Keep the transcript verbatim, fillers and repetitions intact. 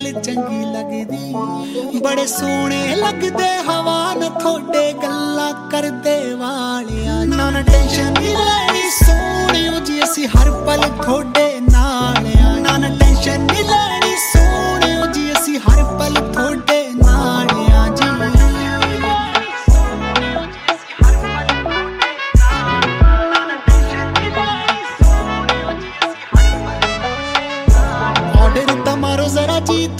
चंगी लगदी बड़े सोहने लगदे हवा न थोड़े गल्ला करदे वालिया ना ना टेंशन नहीं लैनी सोहणियो जी असी हर पल थोड़े नाल आ ना ना टेंशन नहीं लैनी सोहणियो जी असी हर पल थोड़े नाल आ जी ऑर्डर तमारो जरा जी